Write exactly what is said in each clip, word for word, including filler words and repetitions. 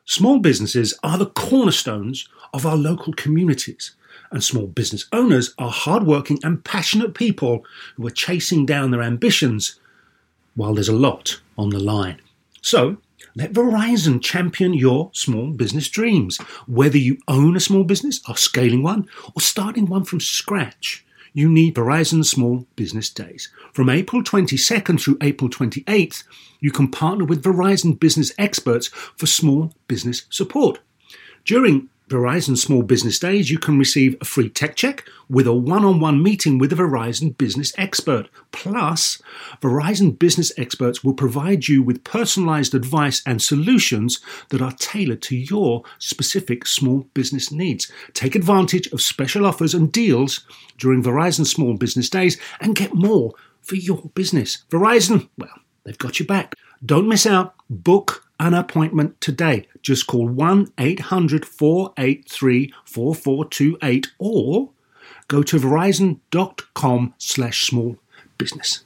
Small businesses are the cornerstones of our local communities, and small business owners are hardworking and passionate people who are chasing down their ambitions while there's a lot on the line. So, let Verizon champion your small business dreams. Whether you own a small business, are scaling one, or starting one from scratch, you need Verizon Small Business Days. From April twenty-second through April twenty-eighth, you can partner with Verizon business experts for small business support. During Verizon Small Business Days, you can receive a free tech check with a one-on-one meeting with a Verizon business expert. Plus, Verizon business experts will provide you with personalized advice and solutions that are tailored to your specific small business needs. Take advantage of special offers and deals during Verizon Small Business Days and get more for your business. Verizon, well, they've got your back. Don't miss out. Book an appointment today. Just call one eight hundred four eight three four four two eight or go to verizon.com slash small business.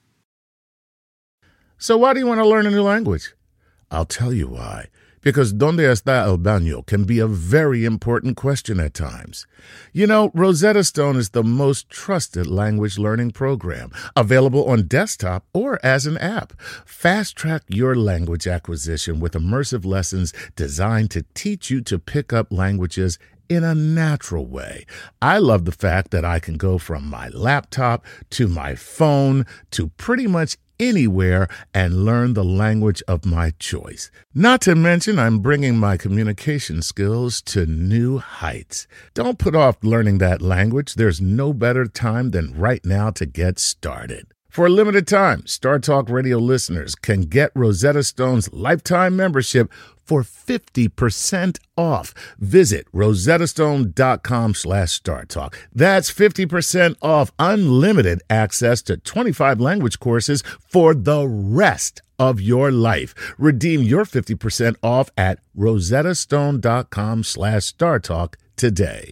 So why do you want to learn a new language? I'll tell you why. Because ¿Dónde está el baño? Can be a very important question at times. You know, Rosetta Stone is the most trusted language learning program, available on desktop or as an app. Fast-track your language acquisition with immersive lessons designed to teach you to pick up languages in a natural way. I love the fact that I can go from my laptop to my phone to pretty much anywhere and learn the language of my choice. Not to mention, I'm bringing my communication skills to new heights. Don't put off learning that language. There's no better time than right now to get started. For a limited time, Star Talk Radio listeners can get Rosetta Stone's lifetime membership for fifty percent off. Visit rosettastone.com slash StarTalk. That's fifty percent off unlimited access to twenty-five language courses for the rest of your life. Redeem your fifty percent off at rosettastone.com slash StarTalk today.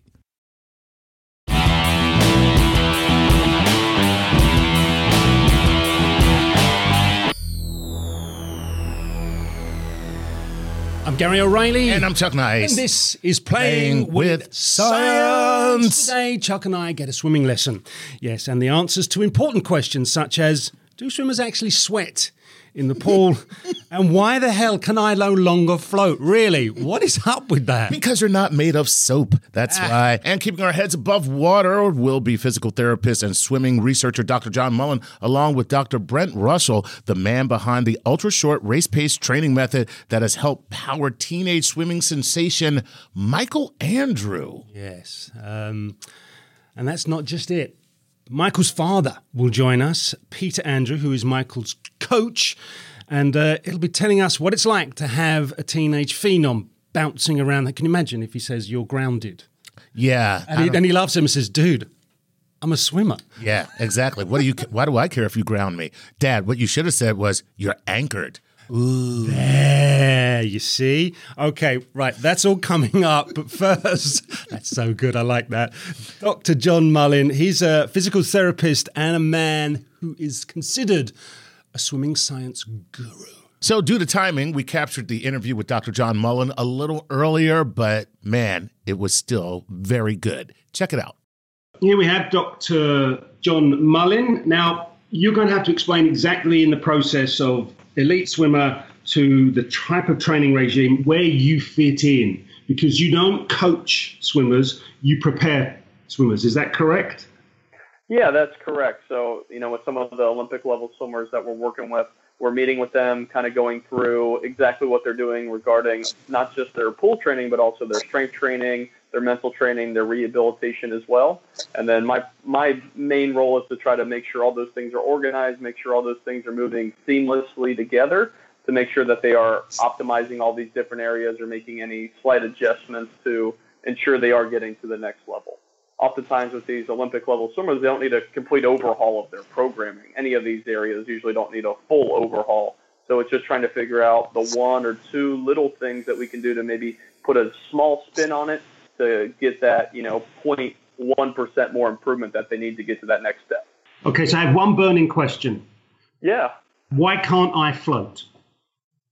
I'm Gary O'Reilly. And I'm Chuck Nice. And this is Playing, Playing with, with Science. Science. Today, Chuck and I get a swimming lesson. Yes, and the answers to important questions such as, do swimmers actually sweat in the pool? And why the hell can I no longer float? Really? What is up with that? Because you're not made of soap. That's Ah. why. And keeping our heads above water will be physical therapist and swimming researcher Doctor John Mullen, along with Doctor Brent Russell, the man behind the ultra-short race-paced training method that has helped power teenage swimming sensation Michael Andrew. Yes. Um, and that's not just it. Michael's father will join us, Peter Andrew, who is Michael's coach, and uh, he'll be telling us what it's like to have a teenage phenom bouncing around. Can you imagine if he says, you're grounded? Yeah. And he, and he laughs at him and says, dude, I'm a swimmer. Yeah, exactly. What do you? Why do I care if you ground me? Dad, what you should have said was, you're anchored. Ooh. There, you see? Okay, right, that's all coming up. But first, that's so good, I like that. Doctor John Mullen, he's a physical therapist and a man who is considered a swimming science guru. So due to timing, we captured the interview with Doctor John Mullen a little earlier, but man, it was still very good. Check it out. Here we have Doctor John Mullen. Now, you're going to have to explain exactly in the process of elite swimmer to the type of training regime where you fit in, because you don't coach swimmers, you prepare swimmers. Is that correct? Yeah, that's correct. So, you know, with some of the Olympic level swimmers that we're working with, we're meeting with them, kind of going through exactly what they're doing regarding not just their pool training, but also their strength training, their mental training, their rehabilitation as well. And then my my main role is to try to make sure all those things are organized, make sure all those things are moving seamlessly together, to make sure that they are optimizing all these different areas or making any slight adjustments to ensure they are getting to the next level. Oftentimes with these Olympic level swimmers, they don't need a complete overhaul of their programming. Any of these areas usually don't need a full overhaul. So it's just trying to figure out the one or two little things that we can do to maybe put a small spin on it to get that, you know, zero point one percent more improvement that they need to get to that next step. Okay, so I have one burning question. Yeah. Why can't I float?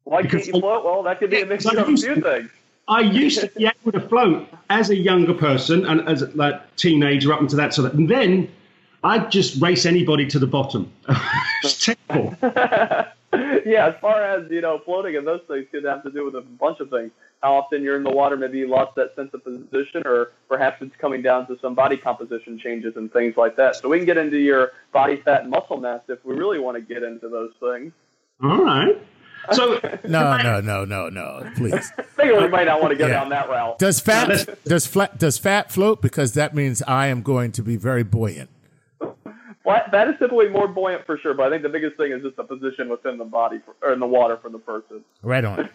Why Because can't you float? Well, that could be a mixture of a few things. I used to be able to float as a younger person and as a like, teenager up into that sort of, and then I'd just race anybody to the bottom. It's terrible. Yeah, as far as, you know, floating and those things could have to do with a bunch of things. How often you're in the water, maybe you lost that sense of position, or perhaps it's coming down to some body composition changes and things like that. So we can get into your body fat and muscle mass if we really want to get into those things. All right. So No, no, no, no, no, please. I think we might not want to go Yeah. down that route. Does fat does flat does fat float? Because that means I am going to be very buoyant. Flat, that is typically more buoyant for sure, but I think the biggest thing is just the position within the body for, or in the water for the person. Right on.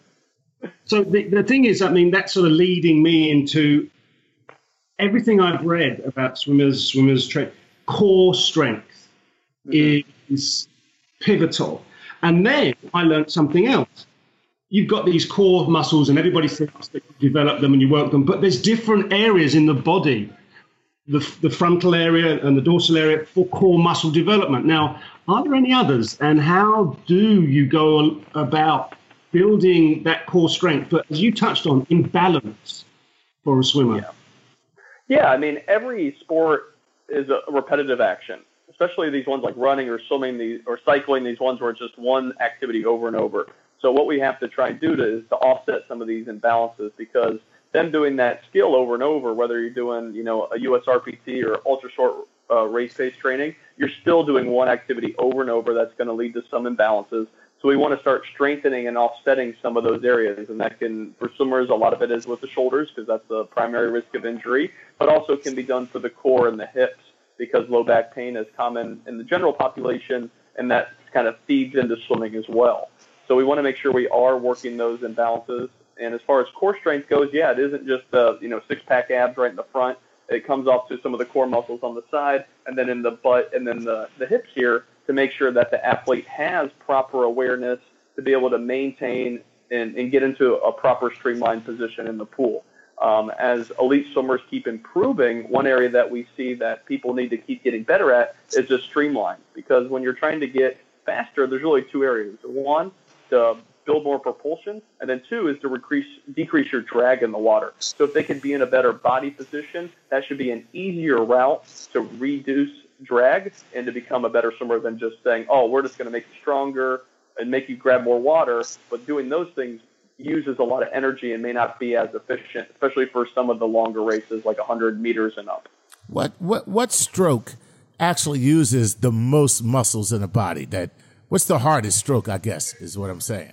So the, the thing is, I mean, that's sort of leading me into everything I've read about swimmers, swimmers train. Core strength mm-hmm. is pivotal. And then I learned something else. You've got these core muscles, and everybody thinks that you develop them and you work them, but there's different areas in the body, the, the frontal area and the dorsal area, for core muscle development. Now, are there any others? And how do you go about building that core strength, but as you touched on, in balance for a swimmer? Yeah, yeah I mean, every sport is a repetitive action, especially these ones like running or swimming these, or cycling, these ones where it's just one activity over and over. So what we have to try and do to, is to offset some of these imbalances, because them doing that skill over and over, whether you're doing, you know, a U S R P T or ultra short uh, race-based training, you're still doing one activity over and over. That's going to lead to some imbalances. So we want to start strengthening and offsetting some of those areas. And that can, for swimmers, a lot of it is with the shoulders, because that's the primary risk of injury, but also can be done for the core and the hips, because low back pain is common in the general population, and that kind of feeds into swimming as well. So we want to make sure we are working those imbalances. And as far as core strength goes, yeah, it isn't just the, you know, six-pack abs right in the front. It comes off to some of the core muscles on the side, and then in the butt, and then the, the hips here, to make sure that the athlete has proper awareness to be able to maintain and, and get into a proper streamlined position in the pool. Um, as elite swimmers keep improving, one area that we see that people need to keep getting better at is just streamline. Because when you're trying to get faster, there's really two areas. One, to build more propulsion, and then two is to decrease, decrease your drag in the water. So if they can be in a better body position, that should be an easier route to reduce drag and to become a better swimmer than just saying, oh, we're just going to make you stronger and make you grab more water. But doing those things uses a lot of energy and may not be as efficient, especially for some of the longer races like one hundred meters and up. What what what stroke actually uses the most muscles in the body? That what's the hardest stroke, I guess, is what I'm saying.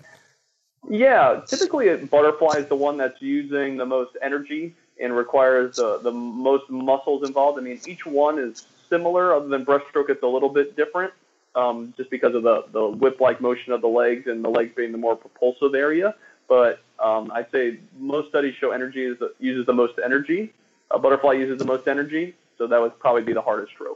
Yeah, typically a butterfly is the one that's using the most energy and requires the, the most muscles involved. I mean, each one is similar, other than breaststroke, it's a little bit different, um, just because of the, the whip-like motion of the legs, and the legs being the more propulsive area. But um, I'd say most studies show energy is the, uses the most energy. A butterfly uses the most energy, so that would probably be the hardest stroke.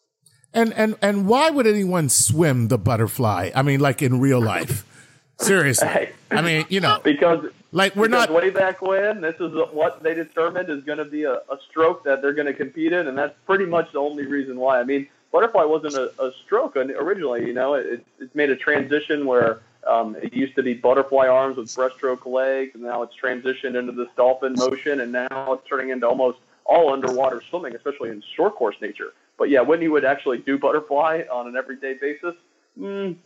And and and why would anyone swim the butterfly? I mean, like in real life. Seriously. Hey. I mean, you know, because like we're because not way back when, this is what they determined is going to be a, a stroke that they're going to compete in, and that's pretty much the only reason why. I mean, butterfly wasn't a, a stroke originally. You know, it, it's made a transition where um, it used to be butterfly arms with breaststroke legs, and now it's transitioned into this dolphin motion, and now it's turning into almost all underwater swimming, especially in short course nature. But yeah, when you would actually do butterfly on an everyday basis, mm,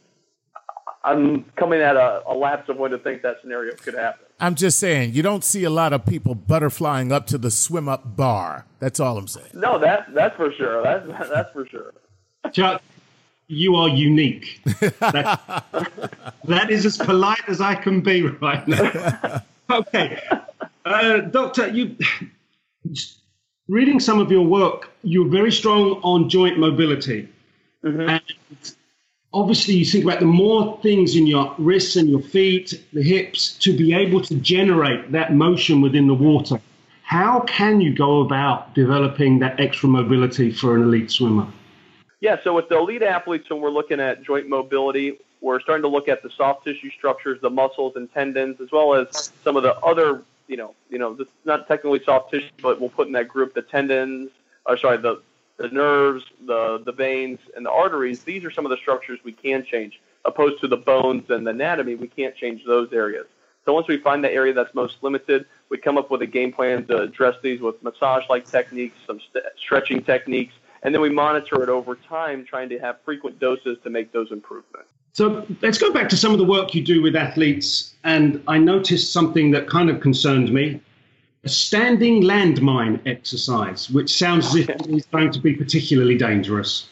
I'm coming at a, a lapse of when to think that scenario could happen. I'm just saying, you don't see a lot of people butterflying up to the swim up bar. That's all I'm saying. No, that that's for sure. That's that's for sure. Chuck, you are unique. That, that is as polite as I can be right now. Okay, uh, Doctor, you reading some of your work, you're very strong on joint mobility, mm-hmm. and obviously, you think about the more things in your wrists and your feet, the hips, to be able to generate that motion within the water. How can you go about developing that extra mobility for an elite swimmer? Yeah, so with the elite athletes, when we're looking at joint mobility, we're starting to look at the soft tissue structures, the muscles and tendons, as well as some of the other, you know, you know, this not technically soft tissue, but we'll put in that group the tendons, or sorry, the the nerves, the, the veins, and the arteries. These are some of the structures we can change. opposed to the bones and the anatomy, we can't change those areas. So once we find the area that's most limited, we come up with a game plan to address these with massage-like techniques, some st- stretching techniques, and then we monitor it over time, trying to have frequent doses to make those improvements. So let's go back to some of the work you do with athletes. And I noticed something that kind of concerned me, a standing landmine exercise, which sounds as if it's going to be particularly dangerous.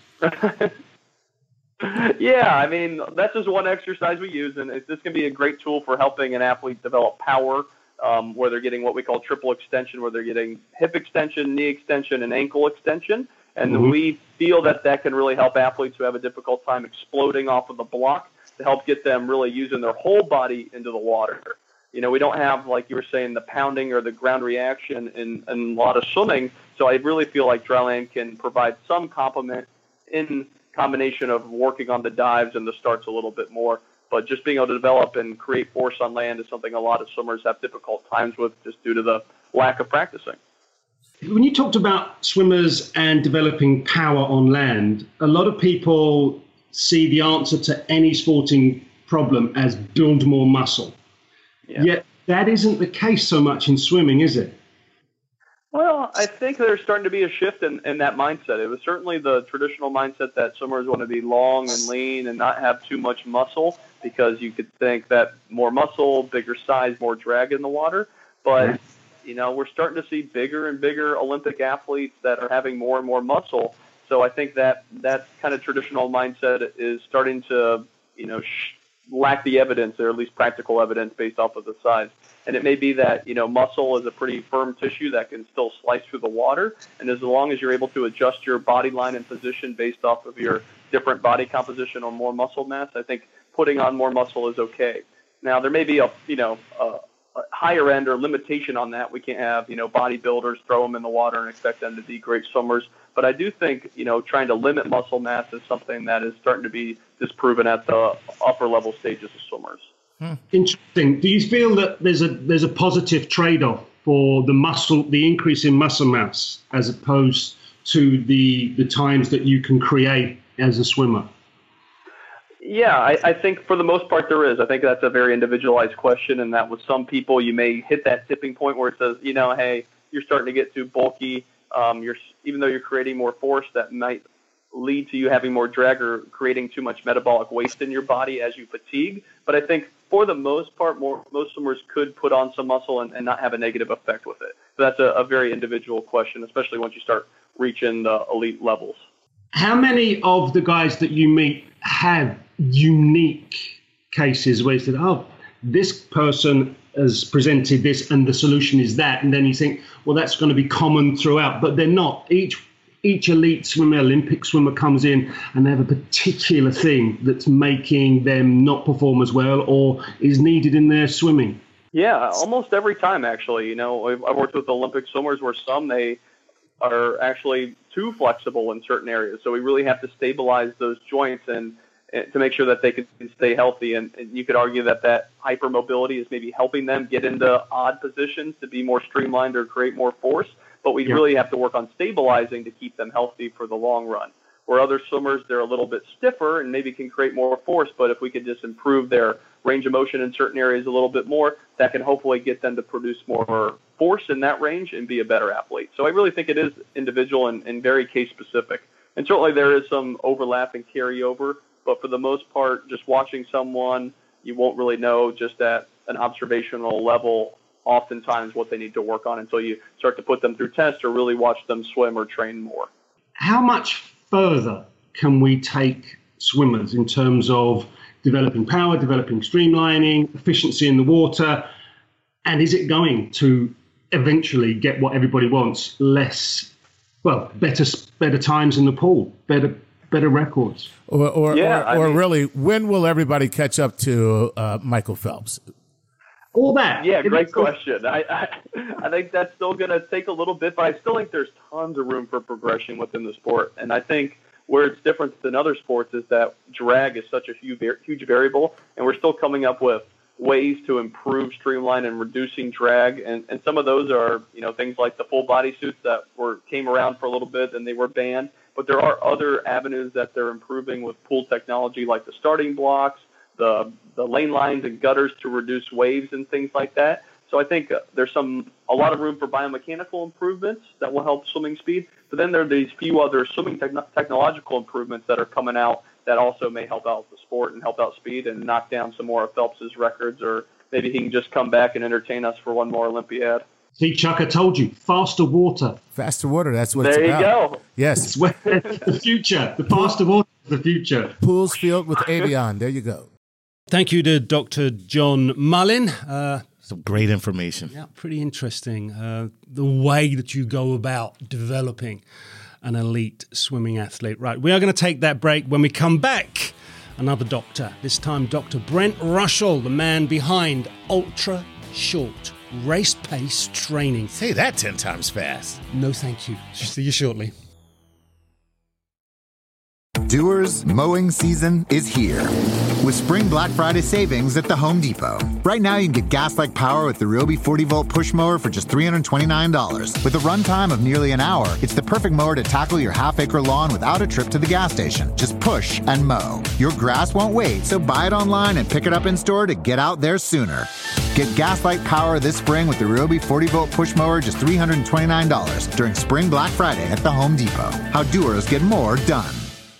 Yeah, I mean, that's just one exercise we use, and this can be a great tool for helping an athlete develop power, um, where they're getting what we call triple extension, where they're getting hip extension, knee extension, and ankle extension. And mm-hmm. we feel that that can really help athletes who have a difficult time exploding off of the block to help get them really using their whole body into the water. You know, we don't have, like you were saying, the pounding or the ground reaction in, in a lot of swimming. So I really feel like dryland can provide some complement in combination of working on the dives and the starts a little bit more. But just being able to develop and create force on land is something a lot of swimmers have difficult times with just due to the lack of practicing. When you talked about swimmers and developing power on land, a lot of people see the answer to any sporting problem as build more muscle. Yeah. Yet that isn't the case so much in swimming, is it? Well, I think there's starting to be a shift in, in that mindset. It was certainly the traditional mindset that swimmers want to be long and lean and not have too much muscle, because you could think that more muscle, bigger size, more drag in the water. But you know, we're starting to see bigger and bigger Olympic athletes that are having more and more muscle. So I think that that kind of traditional mindset is starting to, you know, sh- lack the evidence, or at least practical evidence based off of the size. And it may be that, you know, muscle is a pretty firm tissue that can still slice through the water. And as long as you're able to adjust your body line and position based off of your different body composition or more muscle mass, I think putting on more muscle is okay. Now, there may be a, you know, a, higher end or limitation on that. We can't have, you know, bodybuilders throw them in the water and expect them to be great swimmers. But I do think, you know, trying to limit muscle mass is something that is starting to be disproven at the upper level stages of swimmers. Hmm. Interesting. Do you feel that there's a there's a positive trade-off for the muscle, the increase in muscle mass, as opposed to the the times that you can create as a swimmer? Yeah, I, I think for the most part there is. I think that's a very individualized question, and that with some people you may hit that tipping point where it says, you know, hey, you're starting to get too bulky. Um, you're even though you're creating more force, that might lead to you having more drag or creating too much metabolic waste in your body as you fatigue. But I think for the most part, more, most swimmers could put on some muscle and, and not have a negative effect with it. So that's a, a very individual question, especially once you start reaching the elite levels. How many of the guys that you meet have unique cases where you said, oh, this person has presented this and the solution is that, and then you think, well, that's going to be common throughout, but they're not. Each each elite swimmer, Olympic swimmer comes in and they have a particular thing that's making them not perform as well or is needed in their swimming. Yeah, almost every time, actually. You know, I've worked with Olympic swimmers where some, they are actually too flexible in certain areas. So we really have to stabilize those joints and, and to make sure that they can stay healthy. And, and you could argue that that hypermobility is maybe helping them get into odd positions to be more streamlined or create more force. But we yeah. really have to work on stabilizing to keep them healthy for the long run. Where other swimmers, they're a little bit stiffer and maybe can create more force. But if we could just improve their range of motion in certain areas a little bit more, that can hopefully get them to produce more force in that range and be a better athlete. So I really think it is individual and, and very case specific. And certainly there is some overlap and carryover, but for the most part, just watching someone, you won't really know just at an observational level oftentimes what they need to work on until you start to put them through tests or really watch them swim or train more. How much further can we take swimmers in terms of developing power, developing streamlining, efficiency in the water? And is it going to eventually get what everybody wants, less, well, better better times in the pool, better better records? Or or, yeah, or, or mean, really, when will everybody catch up to uh, Michael Phelps? All that. Yeah, great question. I, I I think that's still going to take a little bit, but I still think there's tons of room for progression within the sport. And I think where it's different than other sports is that drag is such a huge, huge variable, and we're still coming up with ways to improve, streamline, and reducing drag. And, and some of those are, you know, things like the full body suits that were came around for a little bit and they were banned. but there are other avenues that they're improving with pool technology, like the starting blocks, the the lane lines and gutters to reduce waves and things like that. So I think uh, there's some a lot of room for biomechanical improvements that will help swimming speed. But then there are these few other swimming techn- technological improvements that are coming out that also may help out the sport and help out speed and knock down some more of Phelps's records, or maybe he can just come back and entertain us for one more Olympiad. See, Chuck, I told you, faster water. Faster water, that's what there it's about. There you go. Yes. It's where, the future. The faster water is the future. Pools filled with Avion. There you go. Thank you to Doctor John Mullin. Uh, Some great information. yeah, pretty interesting. Uh, the way that you go about developing an elite swimming athlete. Right, we are going to take that break. When we come back, another doctor, this time Doctor Brent Russell, the man behind Ultra Short Race Pace Training. Say that ten times fast. No, thank you. See you shortly. Doers, mowing season is here with Spring Black Friday savings at the Home Depot. Right now, you can get gas-like power with the Ryobi forty volt push mower for just three hundred twenty-nine dollars. With a runtime of nearly an hour, it's the perfect mower to tackle your half-acre lawn without a trip to the gas station. Just push and mow. Your grass won't wait, so buy it online and pick it up in store to get out there sooner. Get gas-like power this spring with the Ryobi forty volt push mower, just three hundred twenty-nine dollars during Spring Black Friday at the Home Depot. How doers get more done.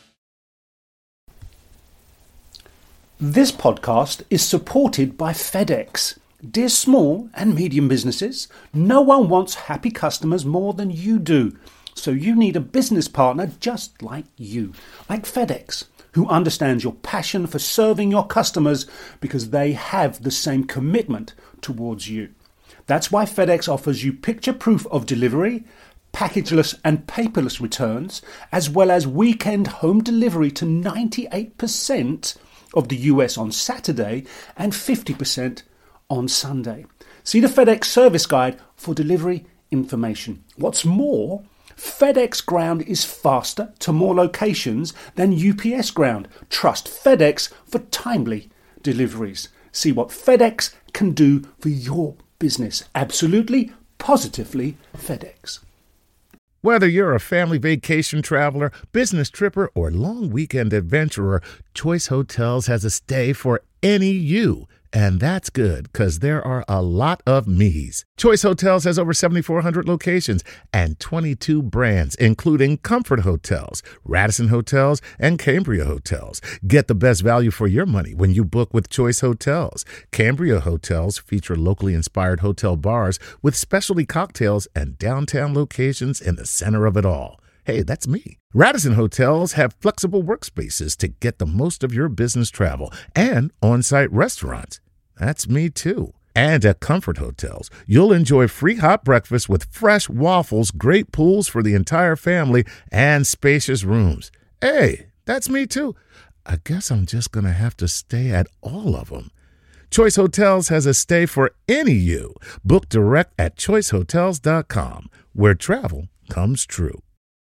This podcast is supported by FedEx. Dear small and medium businesses, no one wants happy customers more than you do. So you need a business partner just like you, like FedEx, who understands your passion for serving your customers because they have the same commitment towards you. That's why FedEx offers you picture proof of delivery, packageless and paperless returns, as well as weekend home delivery to ninety-eight percent of the U S on Saturday and fifty percent on Sunday. See the FedEx service guide for delivery information. What's more, FedEx Ground is faster to more locations than U P S Ground. Trust FedEx for timely deliveries. See what FedEx can do for your business. Absolutely, positively FedEx. Whether you're a family vacation traveler, business tripper, or long weekend adventurer, Choice Hotels has a stay for any you. And that's good, because there are a lot of me's. Choice Hotels has over seventy-four hundred locations and twenty-two brands, including Comfort Hotels, Radisson Hotels, and Cambria Hotels. Get the best value for your money when you book with Choice Hotels. Cambria Hotels feature locally inspired hotel bars with specialty cocktails and downtown locations in the center of it all. Hey, that's me. Radisson Hotels have flexible workspaces to get the most of your business travel and on-site restaurants. That's me too. And at Comfort Hotels, you'll enjoy free hot breakfast with fresh waffles, great pools for the entire family, and spacious rooms. Hey, that's me too. I guess I'm just going to have to stay at all of them. Choice Hotels has a stay for any you. Book direct at choice hotels dot com, where travel comes true.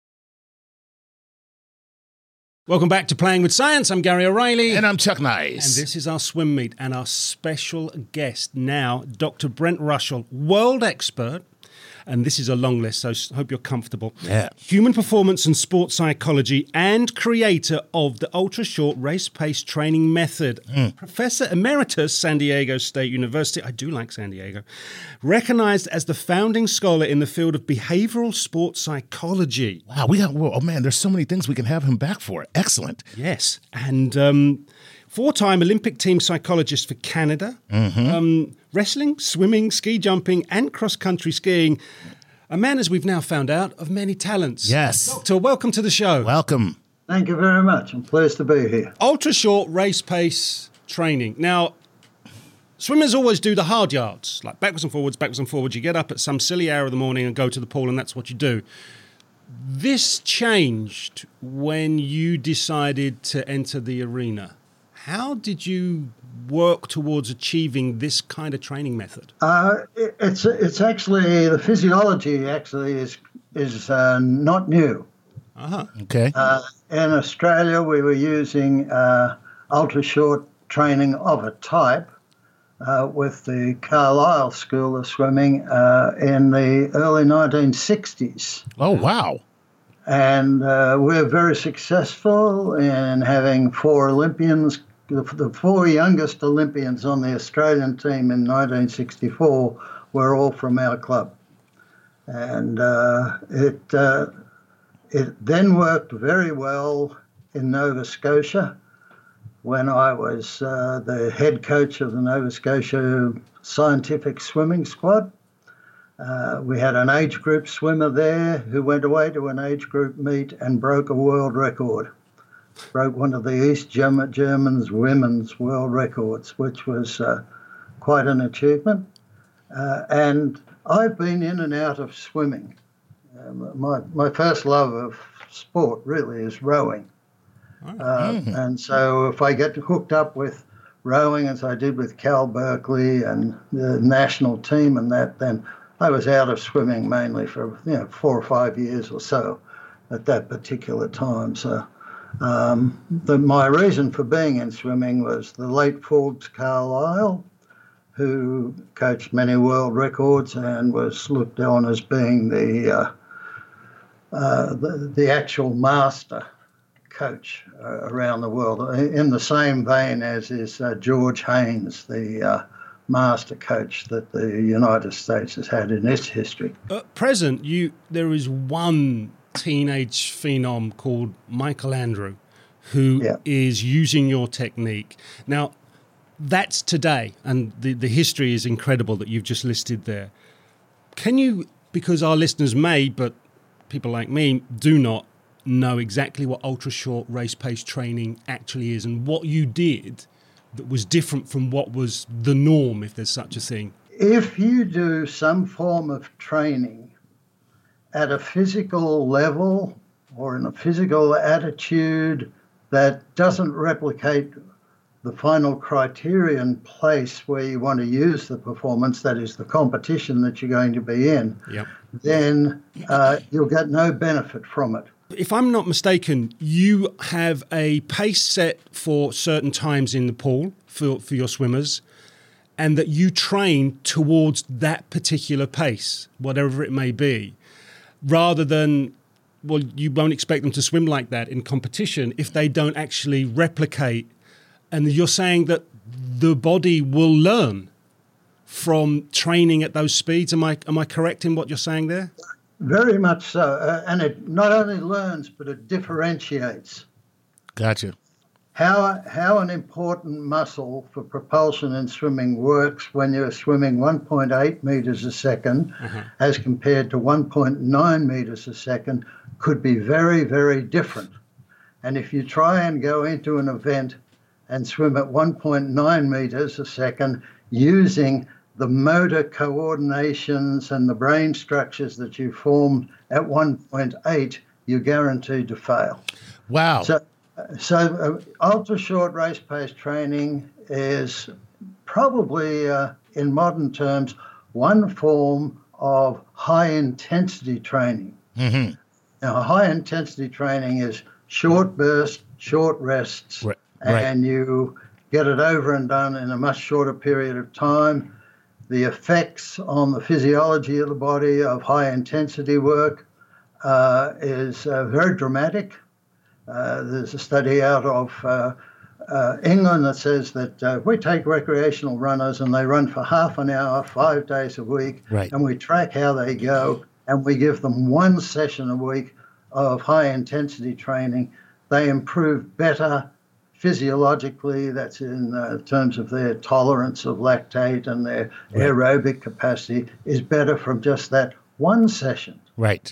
Welcome back to Playing with Science. I'm Gary O'Reilly. And I'm Chuck Nice. And this is our swim meet and our special guest now, Doctor Brent Russell, world expert. And this is a long list, so I hope you're comfortable. Yeah. Human performance and sports psychology and creator of the Ultra Short Race Pace Training Method. Mm. Professor Emeritus, San Diego State University. I do like San Diego. Recognized as the founding scholar in the field of behavioral sports psychology. Wow, we got, oh man, there's so many things we can have him back for. Excellent. Yes. And um, four-time Olympic team psychologist for Canada. Mm-hmm. Um, wrestling, swimming, ski jumping, and cross-country skiing. A man, as we've now found out, of many talents. Yes. Doctor, welcome to the show. Welcome. Thank you very much. I'm pleased to be here. Ultra short race pace training. Now, swimmers always do the hard yards, like backwards and forwards, backwards and forwards. You get up at some silly hour of the morning and go to the pool, and that's what you do. This changed when you decided to enter the arena. How did you work towards achieving this kind of training method? Uh, it, it's it's actually the physiology actually is is uh, not new. Uh-huh. Okay. Uh, in Australia, we were using uh, ultra short training of a type uh, with the Carlisle School of Swimming uh, in the early nineteen sixties. Oh wow! And uh, we're very successful in having four Olympians. The, the four youngest Olympians on the Australian team in nineteen sixty-four were all from our club. And uh, it, uh, it then worked very well in Nova Scotia when I was uh, the head coach of the Nova Scotia Scientific Swimming Squad. Uh, we had an age group swimmer there who went away to an age group meet and broke a world record. Broke one of the East German, Germans women's world records, which was uh, quite an achievement. Uh, and I've been in and out of swimming. Um, my, my first love of sport really is rowing. Uh, and so if I get hooked up with rowing, as I did with Cal Berkeley and the national team and that, then I was out of swimming mainly for you know four or five years or so at that particular time. So um, the, my reason for being in swimming was the late Forbes Carlyle, who coached many world records and was looked on as being the uh, uh, the, the actual master coach uh, around the world, in the same vein as is uh, George Haynes, the uh, master coach that the United States has had in its history. At present, you there is one teenage phenom called Michael Andrew who Yeah. is using your technique. Now, that's today, and the, the history is incredible that you've just listed there. Can you, because our listeners may, but people like me do not, know exactly what ultra-short race-pace training actually is and what you did that was different from what was the norm, if there's such a thing? If you do some form of training at a physical level or in a physical attitude that doesn't replicate the final criterion place where you want to use the performance, that is the competition that you're going to be in, Yep. then uh, you'll get no benefit from it. If I'm not mistaken, you have a pace set for certain times in the pool for, for your swimmers, and that you train towards that particular pace, whatever it may be, rather than, well, you won't expect them to swim like that in competition if they don't actually replicate. And you're saying that the body will learn from training at those speeds. Am I am I correct in what you're saying there? Very much so. Uh, and it not only learns, but it differentiates. Gotcha. How, how an important muscle for propulsion in swimming works when you're swimming one point eight meters a second uh-huh. as compared to one point nine meters a second could be very, very different. And if you try and go into an event and swim at one point nine meters a second using the motor coordinations and the brain structures that you formed at one point eight, you're guaranteed to fail. Wow. So, so uh, ultra-short race-pace training is probably, uh, in modern terms, one form of high-intensity training. Mm-hmm. Now, high-intensity training is short bursts, short rests, Right. Right. and you get it over and done in a much shorter period of time. The effects on the physiology of the body of high-intensity work uh, is uh, very dramatic. Uh, there's a study out of uh, uh, England that says that uh, we take recreational runners and they run for half an hour, five days a week, Right. and we track how they go, and we give them one session a week of high-intensity training. They improve better physiologically, that's in uh, terms of their tolerance of lactate and their Right. aerobic capacity, is better from just that one session. Right.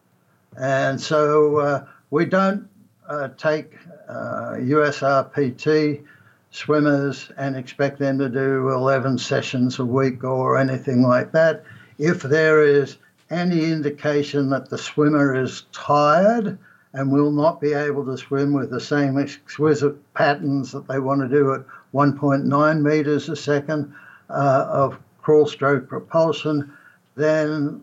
And so uh, we don't uh, take uh, U S R P T swimmers and expect them to do eleven sessions a week or anything like that. If there is any indication that the swimmer is tired and will not be able to swim with the same exquisite patterns that they want to do at one point nine meters a second uh, of crawl stroke propulsion, then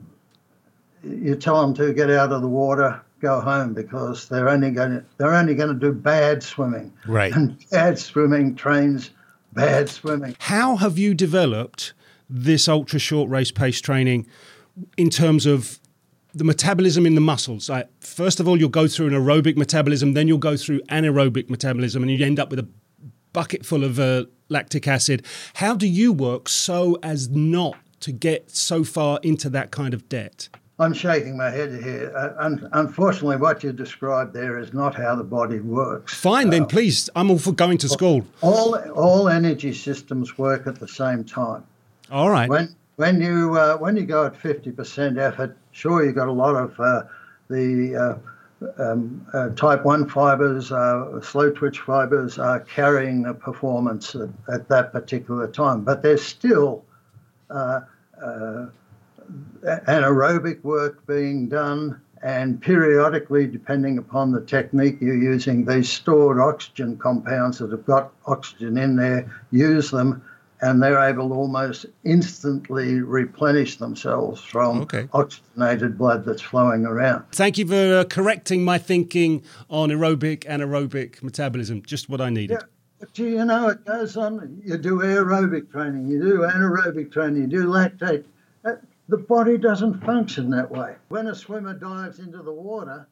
you tell them to get out of the water, go home, because they're only going to they're only going to do bad swimming. Right. And bad swimming trains bad swimming. How have you developed this ultra short race pace training in terms of the metabolism in the muscles. Like, first of all, you'll go through an aerobic metabolism, then you'll go through anaerobic metabolism, and you end up with a bucket full of uh, lactic acid. How do you work so as not to get so far into that kind of debt? I'm shaking my head here. Uh, un- unfortunately, what you described there is not how the body works. Fine, then, Uh, please. I'm all for going to school. All all energy systems work at the same time. All right. When when you uh, when you go at fifty percent effort, sure, you got a lot of uh, the uh, um, uh, type one fibers, uh, slow twitch fibers are carrying the performance at, at that particular time, but there's still uh, uh, anaerobic work being done, and periodically, depending upon the technique you're using, these stored oxygen compounds that have got oxygen in there, use them, and they're able to almost instantly replenish themselves from Okay. oxygenated blood that's flowing around. Thank you for uh, correcting my thinking on aerobic and aerobic metabolism. Just what I needed. Yeah. But you you know, it goes on. You do aerobic training, you do anaerobic training, you do lactate. Uh, The body doesn't function that way. When a swimmer dives into the water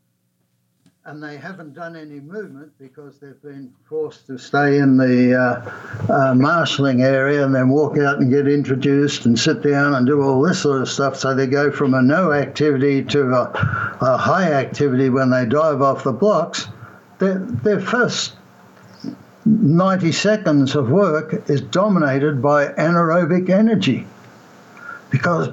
and they haven't done any movement because they've been forced to stay in the uh, uh, marshalling area and then walk out and get introduced and sit down and do all this sort of stuff, so they go from a no activity to a, a high activity when they dive off the blocks, their, their first ninety seconds of work is dominated by anaerobic energy. Because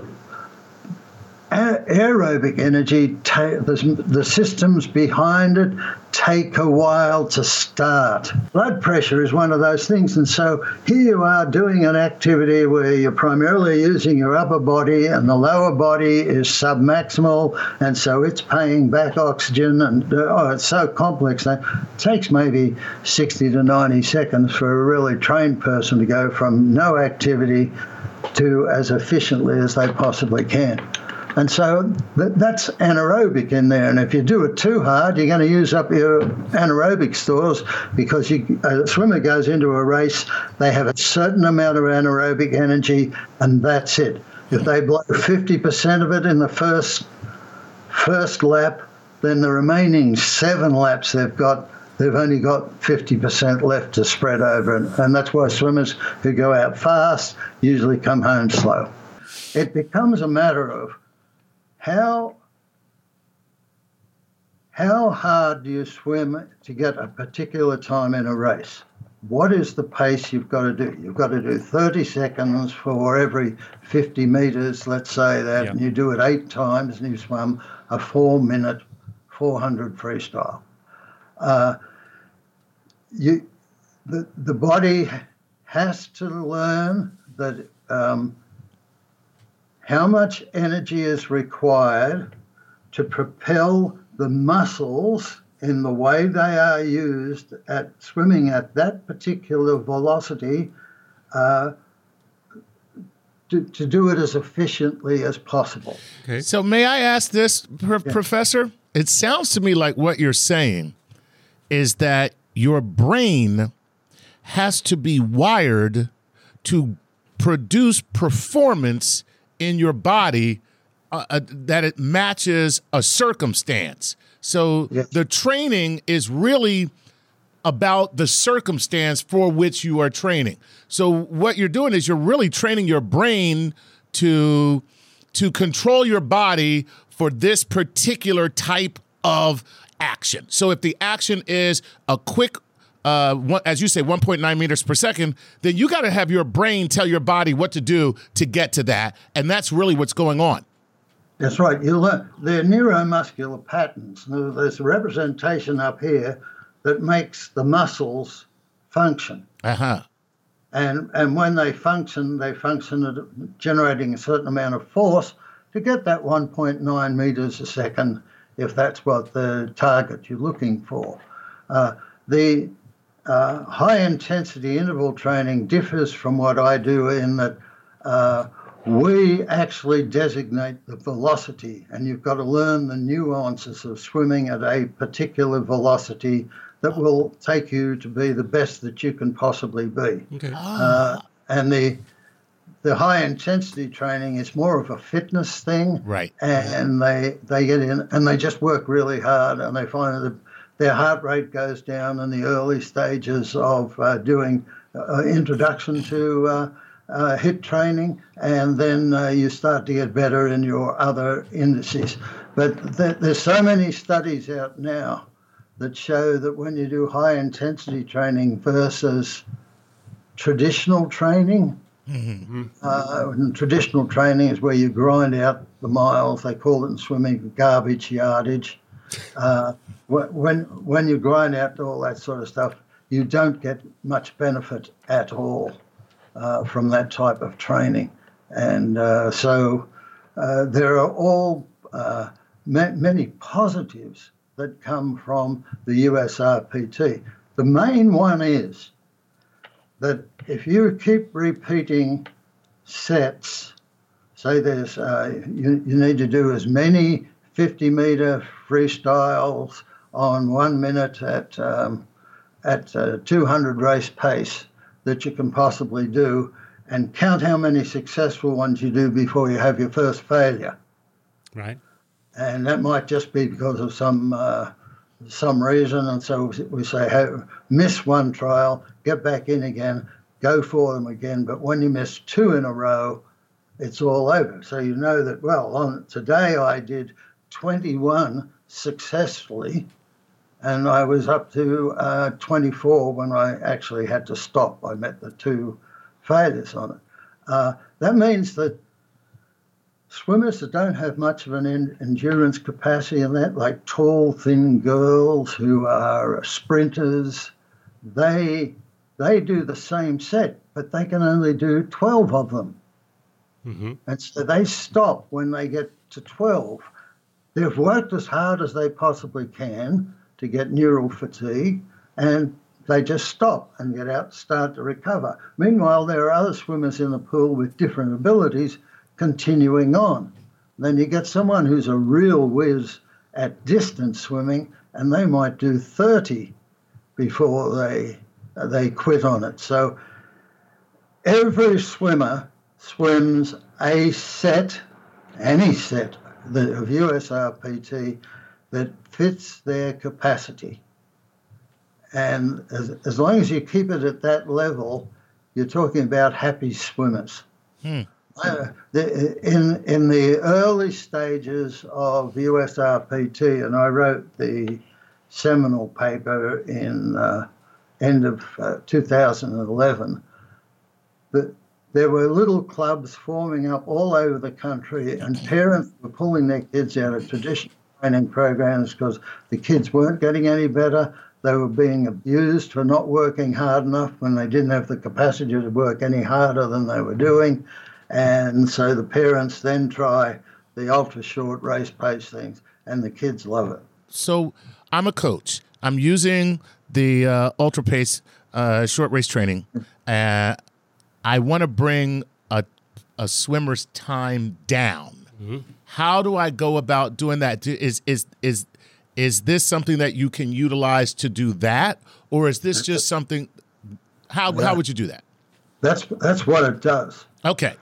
a- aerobic energy, ta- the, the systems behind it take a while to start. Blood pressure is one of those things. And so here you are doing an activity where you're primarily using your upper body and the lower body is submaximal. And so it's paying back oxygen. And uh, oh, it's so complex. It takes maybe sixty to ninety seconds for a really trained person to go from no activity to as efficiently as they possibly can. And so th- that's anaerobic in there. And if you do it too hard, you're going to use up your anaerobic stores, because you, a swimmer goes into a race, they have a certain amount of anaerobic energy, and that's it. If they blow fifty percent of it in the first first lap, then the remaining seven laps they've got, they've only got fifty percent left to spread over. And, and that's why swimmers who go out fast usually come home slow. It becomes a matter of how, how hard do you swim to get a particular time in a race? What is the pace you've got to do? You've got to do thirty seconds for every fifty metres, let's say that, Yeah. and you do it eight times and you swim a four-minute four hundred freestyle. Uh, You, the, the body has to learn that um, how much energy is required to propel the muscles in the way they are used at swimming at that particular velocity uh, to, to do it as efficiently as possible. So may I ask this, Pro- Professor? It sounds to me like what you're saying is that your brain has to be wired to produce performance in your body uh, uh, that it matches a circumstance. So Yes. the training is really about the circumstance for which you are training. So what you're doing is you're really training your brain to to control your body for this particular type of action. So if the action is a quick, uh, one, as you say, one point nine meters per second, then you got to have your brain tell your body what to do to get to that. And that's really what's going on. That's right. You learn they're neuromuscular patterns. Now, there's a representation up here that makes the muscles function. Uh-huh. And and when they function, they function at generating a certain amount of force to get that one point nine meters a second, if that's what the target you're looking for. Uh, the uh, high-intensity interval training differs from what I do in that uh, we actually designate the velocity, and you've got to learn the nuances of swimming at a particular velocity that will take you to be the best that you can possibly be. Okay. Uh, and the the high intensity training is more of a fitness thing, Right. And they they get in and they just work really hard, and they find that their heart rate goes down in the early stages of uh, doing uh, introduction to uh, uh, HIIT training, and then uh, you start to get better in your other indices. But th- there's so many studies out now that show that when you do high intensity training versus traditional training, mm-hmm. uh, and traditional training is where you grind out the miles. They call it in swimming garbage yardage. Uh, when when you grind out all that sort of stuff, you don't get much benefit at all uh, from that type of training. And uh, so uh, there are all uh, ma- many positives that come from the U S R P T. The main one is that if you keep repeating sets, say there's uh, you, you need to do as many fifty meter freestyles on one minute at um, at uh, two hundred race pace that you can possibly do, and count how many successful ones you do before you have your first failure. Right. And that might just be because of some uh, some reason, and so we say, hey, miss one trial, get back in again, go for them again. But when you miss two in a row, it's all over. So you know that, well, on today I did twenty-one successfully, and I was up to uh, twenty-four when I actually had to stop. I met the two failures on it. Uh, that means that swimmers that don't have much of an en- endurance capacity in that, like tall, thin girls who are sprinters, they they do the same set, but they can only do twelve of them. Mm-hmm. And so they stop when they get to twelve. They've worked as hard as they possibly can to get neural fatigue, and they just stop and get out and start to recover. Meanwhile, there are other swimmers in the pool with different abilities continuing on. Then you get someone who's a real whiz at distance swimming, and they might do thirty before they they quit on it. So every swimmer swims a set, any set of U S R P T that fits their capacity. And as, as long as you keep it at that level, you're talking about happy swimmers. Hmm. Uh, the, in in the early stages of U S R P T, and I wrote the seminal paper in uh, end of uh, two thousand eleven, that there were little clubs forming up all over the country, and parents were pulling their kids out of traditional training programs because the kids weren't getting any better. They were being abused for not working hard enough when they didn't have the capacity to work any harder than they were doing. And so the parents then try the ultra short race pace things, and the kids love it. So I'm a coach. I'm using the uh, ultra pace uh, short race training. Uh, I want to bring a, a swimmer's time down. Mm-hmm. How do I go about doing that? Is is is is this something that you can utilize to do that, or is this just something? How yeah. how would you do that? That's that's what it does. Okay.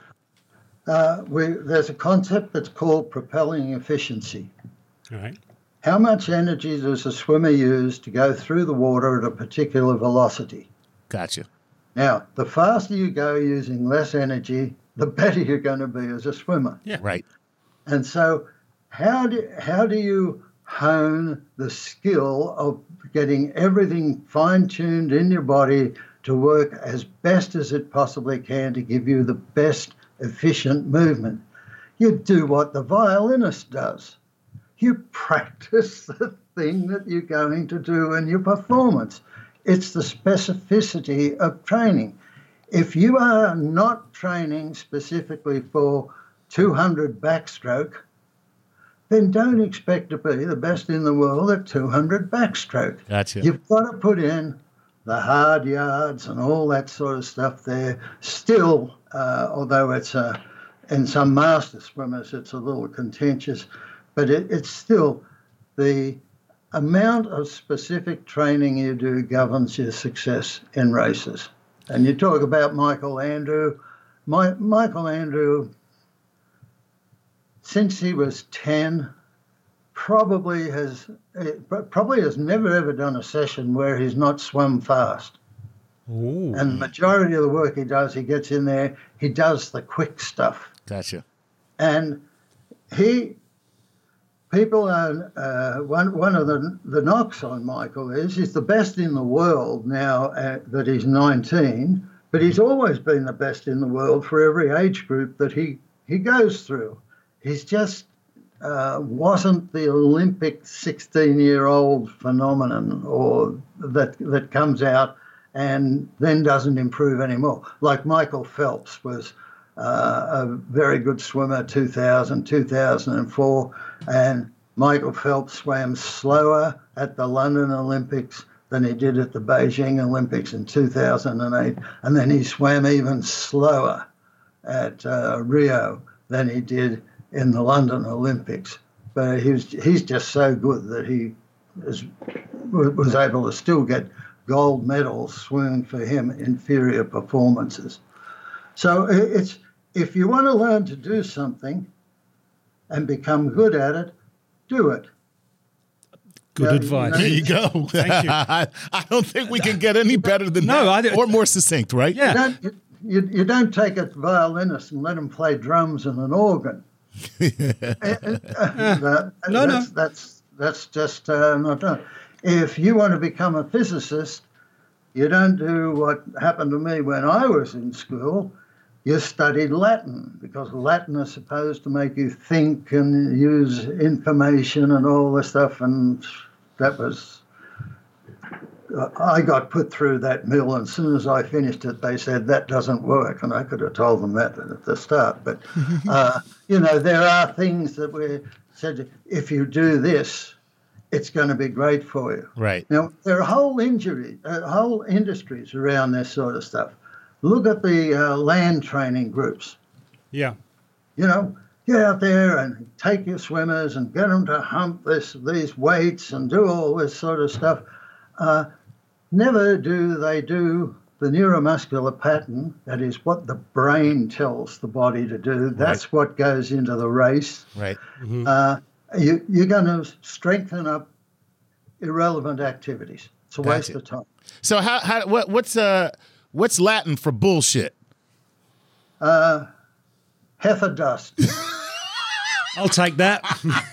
Uh, we, there's a concept that's called propelling efficiency. All right. How much energy does a swimmer use to go through the water at a particular velocity? Gotcha. Now, the faster you go using less energy, the better you're going to be as a swimmer. Yeah. Right. And so how do, how do you hone the skill of getting everything fine-tuned in your body to work as best as it possibly can to give you the best efficient movement? You do what the violinist does. You practice the thing that you're going to do in your performance. It's the specificity of training. If you are not training specifically for two hundred backstroke, then don't expect to be the best in the world at two hundred backstroke. Gotcha. You've got to put in the hard yards and all that sort of stuff there. Still, uh, although it's a, in some master swimmers, it's a little contentious, but it, it's still the amount of specific training you do governs your success in races. And you talk about Michael Andrew. my, Michael Andrew, since he was ten, probably has probably has never ever done a session where he's not swum fast. Ooh. And the majority of the work he does, he gets in there, he does the quick stuff. Gotcha. And he, people are, uh, one, one of the, the knocks on Michael is he's the best in the world now uh, that he's nineteen, but he's always been the best in the world for every age group that he, he goes through. He's just uh, wasn't the Olympic sixteen-year-old phenomenon or that that comes out and then doesn't improve anymore. Like Michael Phelps was uh, a very good swimmer, two thousand, two thousand four, and Michael Phelps swam slower at the London Olympics than he did at the Beijing Olympics in two thousand eight, and then he swam even slower at uh, Rio than he did in the London Olympics. But he was, he's just so good that he is, was able to still get gold medals swimming for him inferior performances. So it's, if you want to learn to do something and become good at it, do it. Good Yeah, advice. There you go. Thank you. I, I don't think we can get any better than No, that. I- or more succinct, right? Yeah. You don't, you, you don't take a violinist and let him play drums and an organ. that, No, no. that's, That's, that's just uh, not done. If you want to become a physicist, you don't do what happened to me when I was in school. You studied Latin, because Latin is supposed to make you think and use information and all this stuff, and that was... I got put through that mill, and as soon as I finished it, they said, that doesn't work, and I could have told them that at the start. But, uh, you know, there are things that we said, if you do this, it's going to be great for you. Right. Now, there are whole, injury, uh, whole industries around this sort of stuff. Look at the uh, land training groups. Yeah. You know, get out there and take your swimmers and get them to hump this, these weights and do all this sort of stuff. Uh, never do they do the neuromuscular pattern, that is what the brain tells the body to do. That's Right. what goes into the race. Right. Uh, you, you're going to strengthen up irrelevant activities. It's a waste Gotcha. of time. So how how what what's uh what's Latin for bullshit? Uh, heifer dust. I'll take that.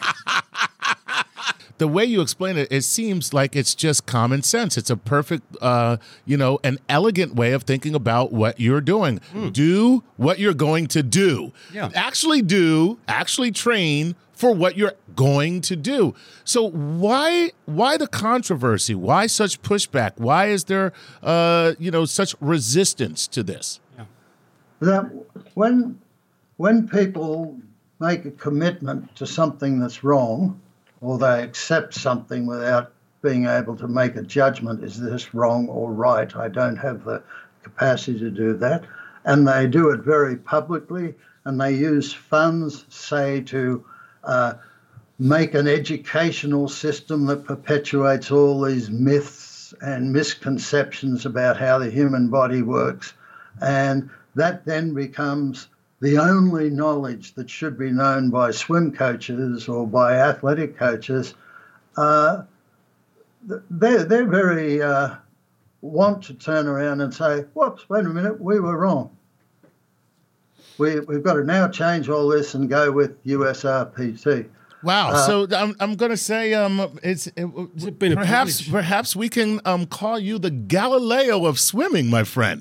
The way you explain it, it seems like it's just common sense. It's a perfect, uh, you know, an elegant way of thinking about what you're doing. Do what you're going to do. Yeah. Actually do, actually train for what you're going to do. So why why the controversy? Why such pushback? Why is there, uh, you know, such resistance to this? That when when people make a commitment to something that's wrong, or they accept something without being able to make a judgment, is this wrong or right? I don't have the capacity to do that. And they do it very publicly, and they use funds, say, to uh, make an educational system that perpetuates all these myths and misconceptions about how the human body works. And that then becomes the only knowledge that should be known by swim coaches or by athletic coaches. Uh, they're, they're very uh, want to turn around and say, whoops, wait a minute, we were wrong. We, we've got to now change all this and go with U S R P T. Wow. Uh, so I'm I'm going to say um it's it, it been a perhaps privilege? perhaps we can um call you the Galileo of swimming, my friend.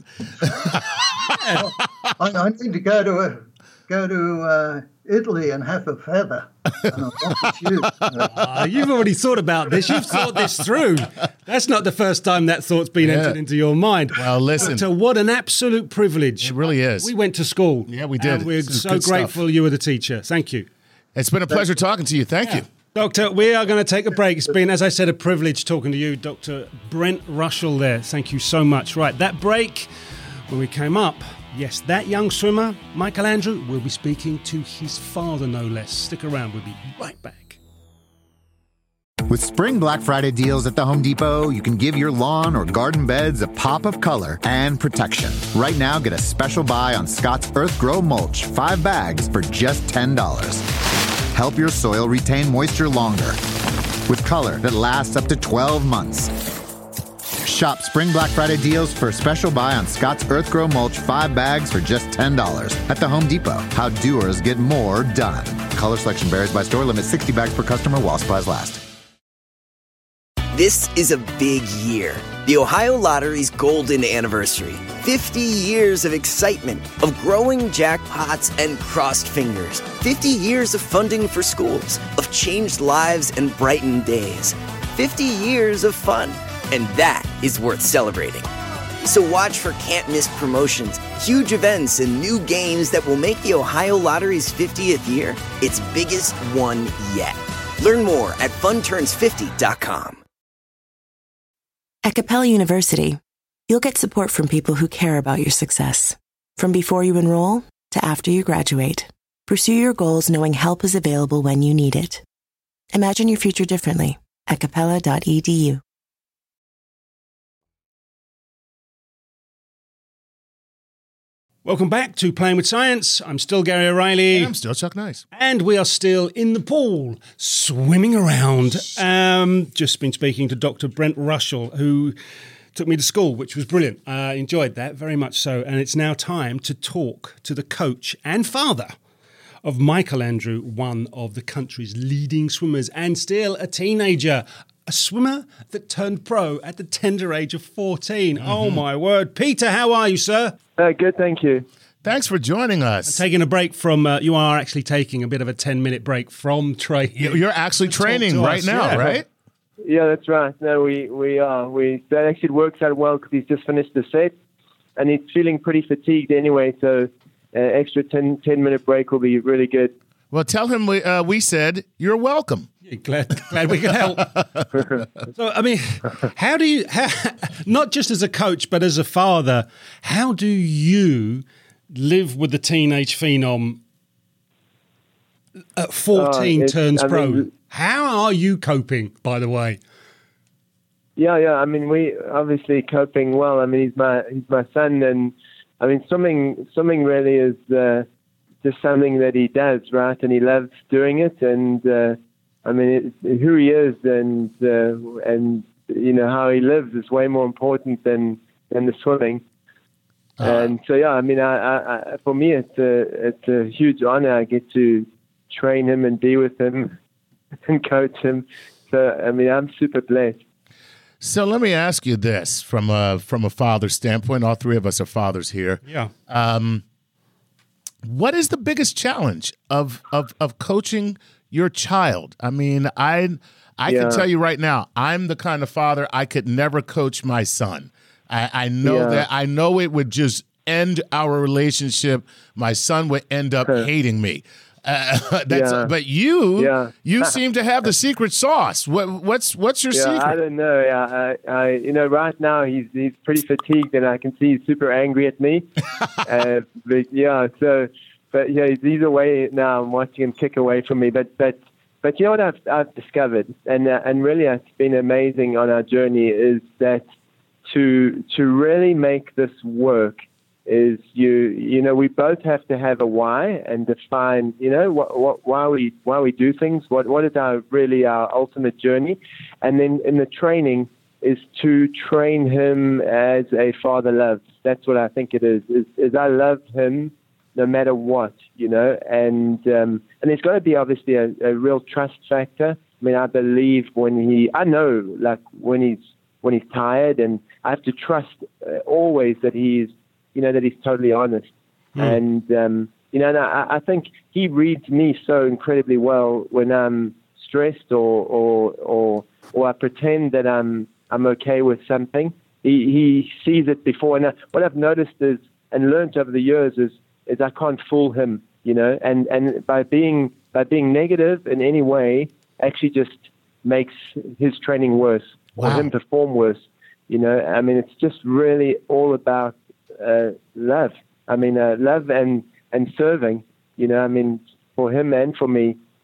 I, I need to go to a, go to uh, Italy and have a feather. And I want to shoot. Uh, Uh, you've already thought about this. You've thought this through. That's not the first time that thought's been Yeah. entered into your mind. Well, listen. Doctor, what an absolute privilege. It really is. We went to school. Yeah, we did. And we're This is so good stuff. grateful you were the teacher. Thank you. It's been a pleasure talking to you. Thank you. Doctor, we are going to take a break. It's been, as I said, a privilege talking to you, Doctor Brent Russell there. Thank you so much. Right, that break, when we came up, yes, that young swimmer, Michael Andrew, will be speaking to his father, no less. Stick around. We'll be right back. With Spring Black Friday deals at the Home Depot, you can give your lawn or garden beds a pop of color and protection. Right now, get a special buy on Scott's Earth Grow Mulch, five bags for just ten dollars. Help your soil retain moisture longer with color that lasts up to twelve months. Shop Spring Black Friday deals for a special buy on Scott's Earth Grow Mulch, five bags for just ten dollars at the Home Depot. How doers get more done. Color selection varies by store. Limit sixty bags per customer while supplies last. This is a big year. The Ohio Lottery's golden anniversary. fifty years of excitement, of growing jackpots and crossed fingers. fifty years of funding for schools, of changed lives and brightened days. fifty years of fun. And that is worth celebrating. So watch for can't-miss promotions, huge events, and new games that will make the Ohio Lottery's fiftieth year its biggest one yet. Learn more at fun turns fifty dot com. At Capella University, you'll get support from people who care about your success. From before you enroll to after you graduate, pursue your goals knowing help is available when you need it. Imagine your future differently at capella dot e d u. Welcome back to Playing with Science. I'm still Gary O'Reilly. And I'm still Chuck Nice. And we are still in the pool, swimming around. Um, just been speaking to Doctor Brent Rushell, who took me to school, which was brilliant. I uh, enjoyed that very much so. And it's now time to talk to the coach and father of Michael Andrew, one of the country's leading swimmers and still a teenager. A swimmer that turned pro at the tender age of fourteen. Mm-hmm. Oh, my word. Peter, how are you, sir? Uh, good, thank you. Thanks for joining us. I'm taking a break from, uh, you are actually taking a bit of a ten-minute break from training. You're actually training right us, now, yeah. right? Yeah, that's right. No, we, we are. We, that actually works out well because he's just finished the set and he's feeling pretty fatigued anyway, so an uh, extra ten, ten-minute break will be really good. Well, tell him we, uh, we said you're welcome. Yeah, glad, glad we could help. So, I mean, how do you, how, not just as a coach, but as a father, how do you live with the teenage phenom at fourteen uh, turns I pro? Mean, how are you coping, by the way? Yeah, yeah. I mean, we obviously coping well. I mean, he's my he's my son, and I mean, swimming swimming really is uh, just something that he does, right? And he loves doing it, and. Uh, I mean, it, who he is and uh, and you know how he lives is way more important than, than the swimming. Uh, and so yeah, I mean, I, I, I, for me, it's a it's a huge honor. I get to train him and be with him and coach him. So I mean, I'm super blessed. So let me ask you this from a from a father's standpoint. All three of us are fathers here. Yeah. Um, what is the biggest challenge of of of coaching your child? I mean, I I yeah. can tell you right now, I'm the kind of father I could never coach my son. I, I know yeah. that. I know it would just end our relationship. My son would end up hating me. Uh, that's, yeah. But you, yeah. you seem to have the secret sauce. What, what's what's your yeah, secret? I don't know. Yeah, I, I, you know, right now he's he's pretty fatigued, and I can see he's super angry at me. uh, but yeah, so. But yeah, he's away now. I'm watching him kick away from me. But but but you know what I've I've discovered, and uh, and really it's been amazing on our journey, is that to to really make this work is you you know we both have to have a why and define you know what, what why we why we do things. What what is our really our ultimate journey, and then in the training is to train him as a father loves. That's what I think it is. Is, is I love him no matter what, you know, and um, and there's got to be obviously a, a real trust factor. I mean, I believe when he, I know, like when he's when he's tired, and I have to trust uh, always that he's, you know, that he's totally honest, mm. and um, you know, and I, I think he reads me so incredibly well when I'm stressed or or or or I pretend that I'm I'm okay with something. He he sees it before, and what I've noticed is and learned over the years is. is I can't fool him, you know, and, and by being by being negative in any way actually just makes his training worse wow. or him perform worse, you know. I mean, it's just really all about uh, love. I mean, uh, love and, and serving, you know. I mean, for him and for me,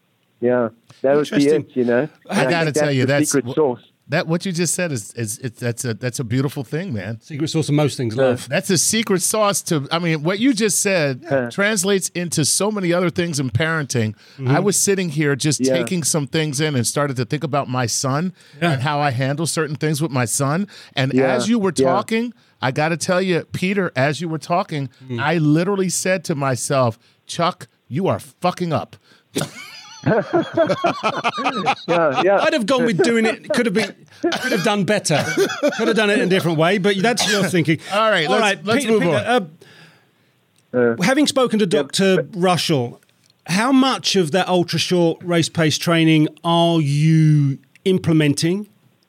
Yeah, that would be it, you know. I got to tell you, the that's secret sauce. That what you just said is is it, that's a that's a beautiful thing, man. Secret sauce of most things, love. That's a secret sauce to. I mean, what you just said Yeah. translates into so many other things in parenting. I was sitting here just Yeah. taking some things in and started to think about my son Yeah. and how I handle certain things with my son. And Yeah. as you were Yeah. talking, I got to tell you, Peter, as you were talking, I literally said to myself, Chuck, you are fucking up. Yeah, yeah. I'd have gone with doing it. Could have been. Could have done better. Could have done it in a different way. But that's your thinking. All right, let's- let's move on. uh, having spoken to Doctor Russell, how much of that ultra short race pace training are you implementing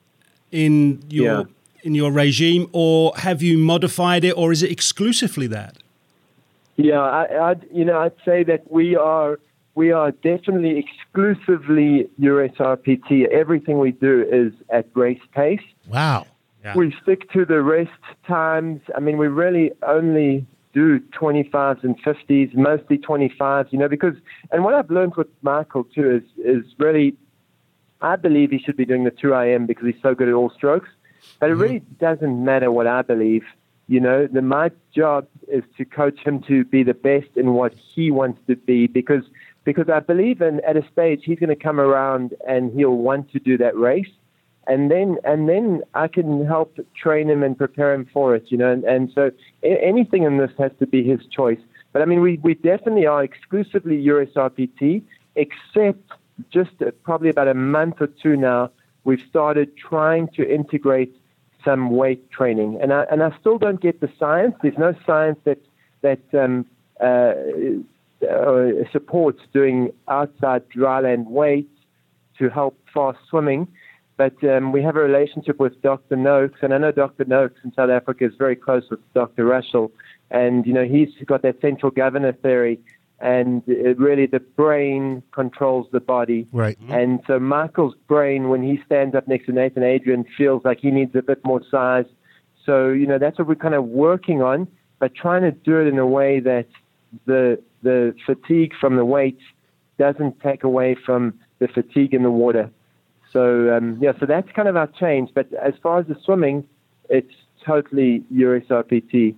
in your Yeah. in your regime, or have you modified it, or is it exclusively that? Yeah, I, I'd, you know, I'd say that we are we are definitely exclusively U S R P T. Everything we do is at race pace. Wow. Yeah. We stick to the rest times. I mean, we really only do twenty-fives and fifties, mostly twenty-fives, you know, because, and what I've learned with Michael too is, is really, I believe he should be doing the two I M because he's so good at all strokes, but it really doesn't matter what I believe. You know, the, my job is to coach him to be the best in what he wants to be, because because I believe in at a stage he's going to come around and he'll want to do that race, and then and then I can help train him and prepare him for it. You know, and, and so a- anything in this has to be his choice. But I mean, we we definitely are exclusively U S R P T, except just uh, probably about a month or two now, we've started trying to integrate some weight training, and I and I still don't get the science. There's no science that that um, uh, uh, supports doing outside dryland weights to help fast swimming. But um, we have a relationship with Doctor Noakes, and I know Doctor Noakes in South Africa is very close with Doctor Russell, and you know he's got that central governor theory, and it really the brain controls the body. Right. And so Michael's brain, when he stands up next to Nathan Adrian, feels like he needs a bit more size. So, you know, that's what we're kind of working on, but trying to do it in a way that the the fatigue from the weight doesn't take away from the fatigue in the water. So, um, yeah, so that's kind of our change. But as far as the swimming, it's totally U S R P T.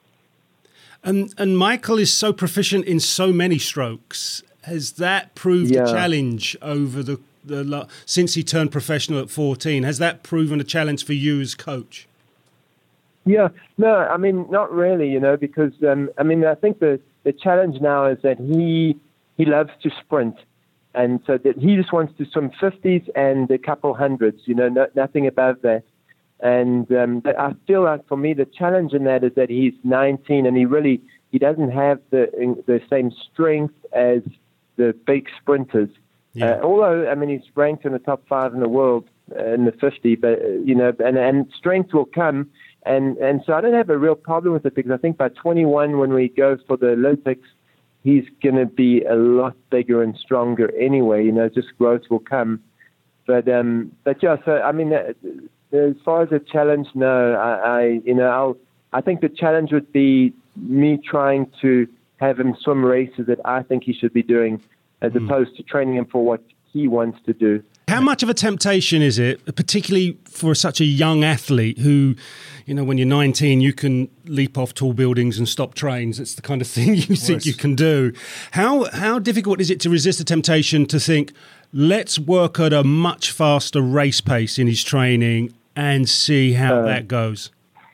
And and Michael is so proficient in so many strokes. Has that proved Yeah. a challenge over the, the lo- since he turned professional at fourteen? Has that proven a challenge for you as coach? Yeah, no, I mean, not really, you know, because, um, I mean, I think the, the challenge now is that he he loves to sprint. And so that he just wants to swim fifties and a couple hundreds, you know, no, nothing above that. And um, but I feel like for me, the challenge in that is that he's nineteen and he really, he doesn't have the the same strength as the big sprinters. Yeah. Uh, although, I mean, he's ranked in the top five in the world uh, in the fifty, but, uh, you know, and, and strength will come. And, and so I don't have a real problem with it because I think by twenty-one, when we go for the Olympics, he's going to be a lot bigger and stronger anyway. You know, just growth will come. But, um, but yeah, so, I mean, uh, as far as a challenge, no, I, I you know, I'll, I think the challenge would be me trying to have him swim races that I think he should be doing, as Mm. opposed to training him for what he wants to do. How much of a temptation is it, particularly for such a young athlete who, you know, when you're nineteen, you can leap off tall buildings and stop trains. It's the kind of thing you think you can do. How how difficult is it to resist the temptation to think, let's work at a much faster race pace in his training and see how Uh, that goes?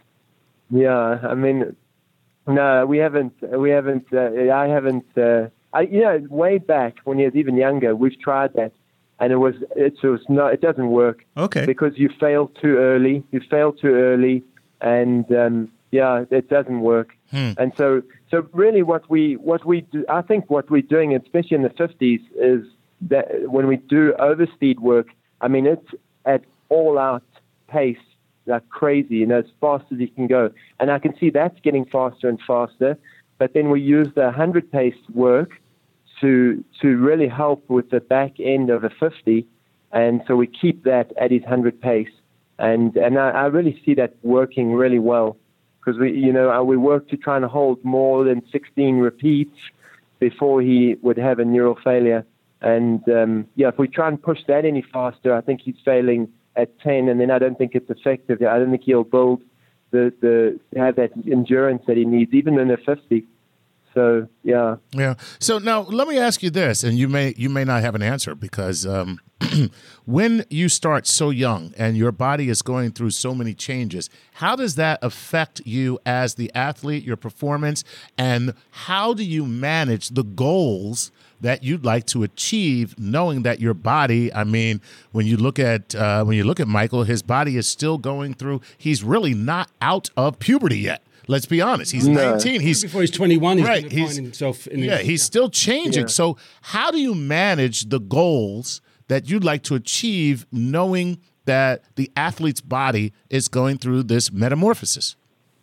Yeah, I mean, no, we haven't. We haven't. Uh, I haven't. Uh, I, you know, way back when he was even younger, we've tried that, and it was it was no, it doesn't work. Okay. Because you fail too early. You fail too early, and um, yeah, it doesn't work. Hmm. And so, so really, what we what we do, I think what we're doing, especially in the fifties, is that when we do overspeed work, I mean, it's at all out pace, like crazy, you know, as fast as you can go. And I can see that's getting faster and faster. But then we use the one hundred pace work to to really help with the back end of a fifty. And so we keep that at his one hundred pace. And and I, I really see that working really well. Because we, you know, we work to try and hold more than sixteen repeats before he would have a neural failure. And um, yeah, if we try and push that any faster, I think he's failing at ten, and then I don't think it's effective. I don't think he'll build the the have that endurance that he needs, even in the fifty. So yeah, yeah. So now let me ask you this, and you may you may not have an answer because um, when you start so young and your body is going through so many changes, how does that affect you as the athlete, your performance, and how do you manage the goals that you'd like to achieve, knowing that your body, I mean, when you look at uh, when you look at Michael, his body is still going through, he's really not out of puberty yet. Let's be honest. He's no. nineteen. He's before he's twenty-one. He's right. going to He's, find himself in yeah, the, he's yeah. still changing. Yeah. So how do you manage the goals that you'd like to achieve, knowing that the athlete's body is going through this metamorphosis?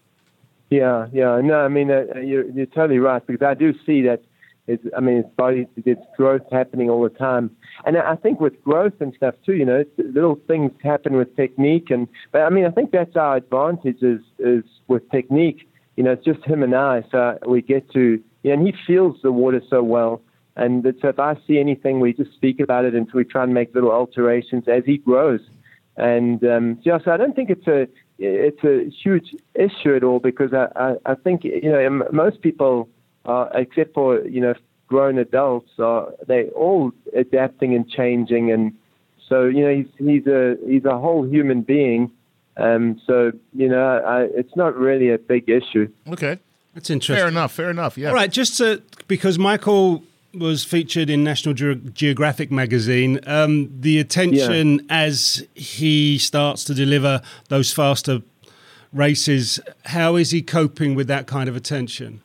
Yeah, yeah. No, I mean, uh, you're, you're totally right, because I do see that, it's, I mean, it's body, it's growth happening all the time. And I think with growth and stuff too, you know, little things happen with technique. And but I mean, I think that's our advantage is, is with technique. You know, it's just him and I, so we get to, you know, and he feels the water so well. And so if I see anything, we just speak about it, and we try and make little alterations as he grows. And um, yeah, so I don't think it's a it's a huge issue at all, because I, I, I think, you know, most people, uh, except for, you know, grown adults, are they all adapting and changing, and so, you know, he's he's a he's a whole human being, um, so, you know, I, it's not really a big issue. Okay, that's interesting. Fair enough. Fair enough. Yeah. All right, just to, because Michael was featured in National Ge- Geographic magazine, um, the attention yeah. as he starts to deliver those faster races, how is he coping with that kind of attention?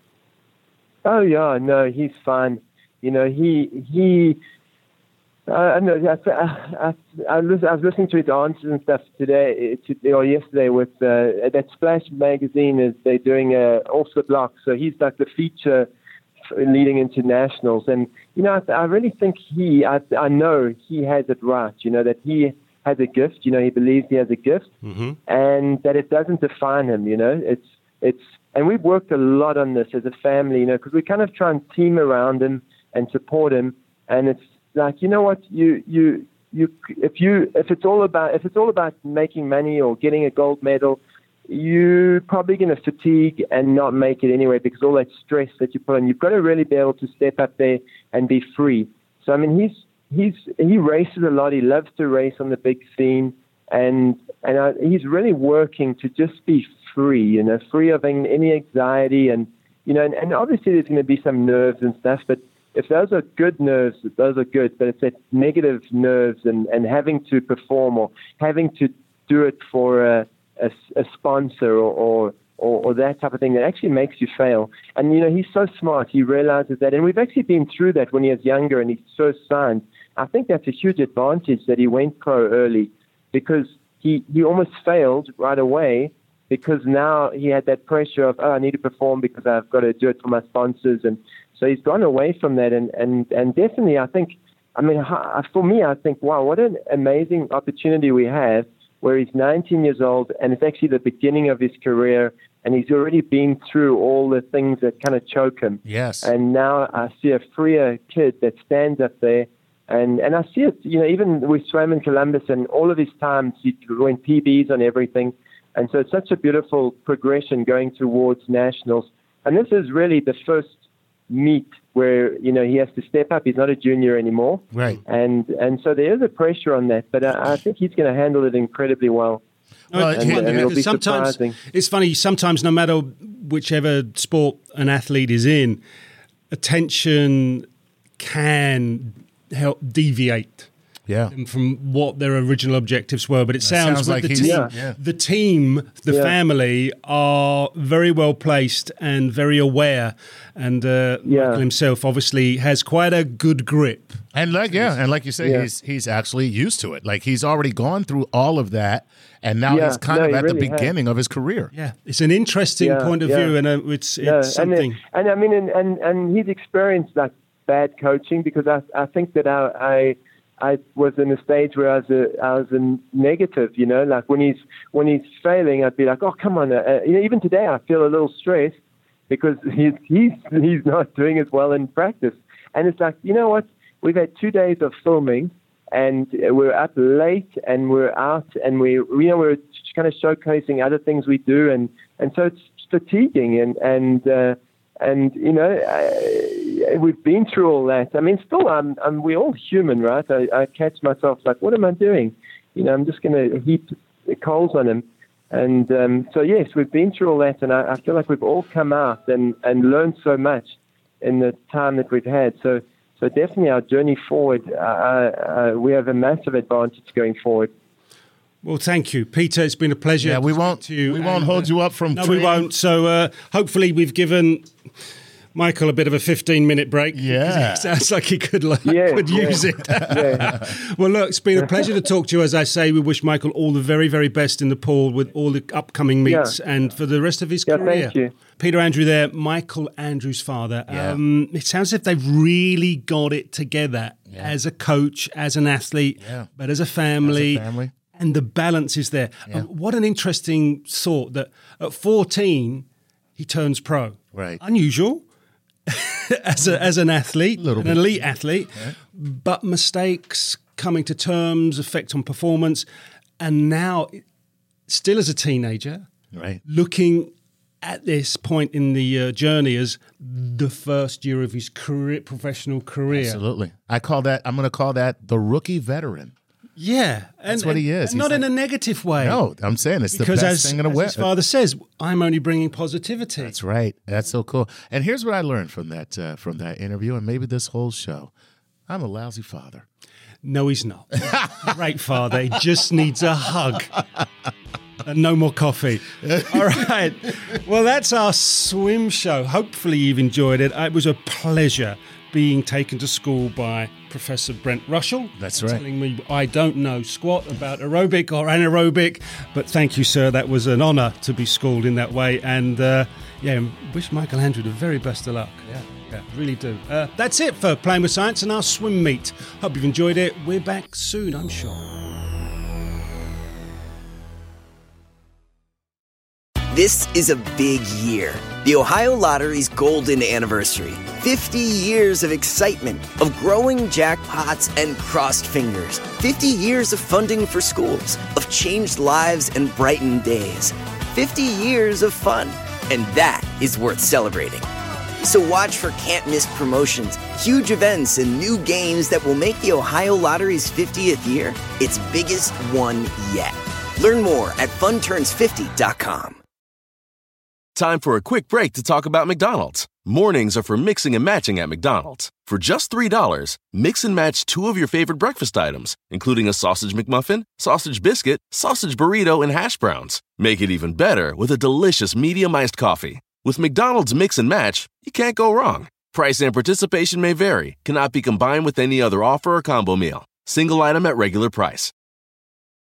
Oh yeah, no, he's fine. You know, he he. Uh, I know. I, I, I, was, I was listening to his answers and stuff today, to, or yesterday, with uh, that Splash magazine. Is they're doing a off the block, so he's like the feature leading into nationals. And you know, I, I really think he. I, I know he has it right. You know, that he has a gift. You know, he believes he has a gift, mm-hmm. and that it doesn't define him. You know, it's it's. And we've worked a lot on this as a family, you know, because we kind of try and team around him and support him. And it's like, you know what, you you you if you if it's all about if it's all about making money or getting a gold medal, you're probably going to fatigue and not make it anyway, because all that stress that you put on, you've got to really be able to step up there and be free. So I mean, he's he's he races a lot. He loves to race on the big scene, and and I, he's really working to just be free, you know, free of any anxiety, and you know, and, and obviously there's going to be some nerves and stuff, but if those are good nerves, those are good. But it's that negative nerves and, and having to perform or having to do it for a, a, a sponsor or, or, or or that type of thing that actually makes you fail. And you know, he's so smart. He realizes that, and we've actually been through that when he was younger and he first signed. I think that's a huge advantage that he went pro early, because he he almost failed right away, because now he had that pressure of, oh, I need to perform because I've got to do it for my sponsors. And so he's gone away from that. And, and, and definitely, I think, I mean, for me, I think, wow, what an amazing opportunity we have, where he's nineteen years old and it's actually the beginning of his career, and he's already been through all the things that kind of choke him. Yes. And now I see a freer kid that stands up there. And and I see it, you know, even we swam in Columbus, and all of his times he went P Bs on everything. And so it's such a beautiful progression going towards nationals. And this is really the first meet where, you know, he has to step up. He's not a junior anymore. Right. And and so there is a pressure on that. But I, I think he's going to handle it incredibly well. Well, and, and, and it'll be sometimes surprising. It's funny, sometimes no matter whichever sport an athlete is in, attention can help deviate. Yeah, from what their original objectives were, but it sounds, sounds like the he's, team, yeah. Yeah. the team, the yeah. family are very well placed and very aware. And uh, yeah. Michael himself obviously has quite a good grip. And like yeah, and like you say, yeah. he's he's actually used to it. Like he's already gone through all of that, and now yeah. he's kind no, of at really the beginning has. of his career. Yeah, it's an interesting yeah, point of yeah. view, and uh, it's it's no, something. And, and I mean, and, and and he's experienced like bad coaching, because I I think that I. I I was in a stage where I was a, I was a negative, you know, like when he's when he's failing, I'd be like, oh, come on. Uh, you know, even today, I feel a little stressed because he's he's he's not doing as well in practice. And it's like, you know what? we've had two days of filming, and we're up late, and we're out, and we, you know, we're kind of showcasing other things we do, and, and so it's fatiguing, and and uh, and you know, I, we've been through all that. I mean, still, I'm, I'm we're all human, right? I, I catch myself like, what am I doing? You know, I'm just going to heap coals on him. And um, so, yes, we've been through all that, and I, I feel like we've all come out and, and learned so much in the time that we've had. So, so definitely our journey forward, uh, uh, we have a massive advantage going forward. Well, thank you, Peter. It's been a pleasure. Yeah, we to won't. To you. We won't and, hold uh, you up from. No, training. we won't. So, uh, hopefully, we've given Michael a bit of a fifteen-minute break. Yeah, it sounds like he could like, yeah, could yeah. use it. Yeah. Well, look, it's been a pleasure to talk to you. As I say, we wish Michael all the very, very best in the pool with all the upcoming meets Yeah. and for the rest of his Yeah, career. thank you. Peter Andrew there, Michael Andrew's father. Yeah. Um, it sounds as if they've really got it together Yeah. as a coach, as an athlete, Yeah. but as a family. As a family. And the balance is there. Yeah. Um, what an interesting thought that at fourteen, he turns pro. Right. Unusual as, a, as an athlete, Little an bit. elite athlete, but mistakes, coming to terms, effect on performance. And now, still as a teenager, Right. looking at this point in the uh, journey as the first year of his career, professional career. Absolutely. I call that. I'm going to call that the rookie veteran. Yeah. And, That's what he is. and not He's in like- a negative way. No, I'm saying it's because the best as, thing in a as way. his father says, I'm only bringing positivity. That's right. That's so cool. And here's what I learned from that uh, from that interview, and maybe this whole show. I'm a lousy father. No, he's not. Great father. He just needs a hug. And no more coffee. All right. Well, that's our swim show. Hopefully you've enjoyed it. It was a pleasure being taken to school by Professor Brent Russell. That's right. Telling me I don't know squat about aerobic or anaerobic, but thank you, sir. That was an honour to be schooled in that way. And uh, yeah, wish Michael Andrew the very best of luck. Yeah, yeah, really do. Uh, that's it for Playing with Science and our swim meet. Hope you've enjoyed it. We're back soon, I'm sure. This is a big year. The Ohio Lottery's golden anniversary. fifty years of excitement, of growing jackpots and crossed fingers. fifty years of funding for schools, of changed lives and brightened days. fifty years of fun. And that is worth celebrating. So watch for can't-miss promotions, huge events, and new games that will make the Ohio Lottery's fiftieth year its biggest one yet. Learn more at fun turns fifty dot com. Time for a quick break to talk about McDonald's. Mornings are for mixing and matching at McDonald's. For just three dollars, mix and match two of your favorite breakfast items, including a sausage McMuffin, sausage biscuit, sausage burrito, and hash browns. Make it even better with a delicious medium iced coffee. With McDonald's Mix and Match, you can't go wrong. Price and participation may vary, cannot be combined with any other offer or combo meal. Single item at regular price.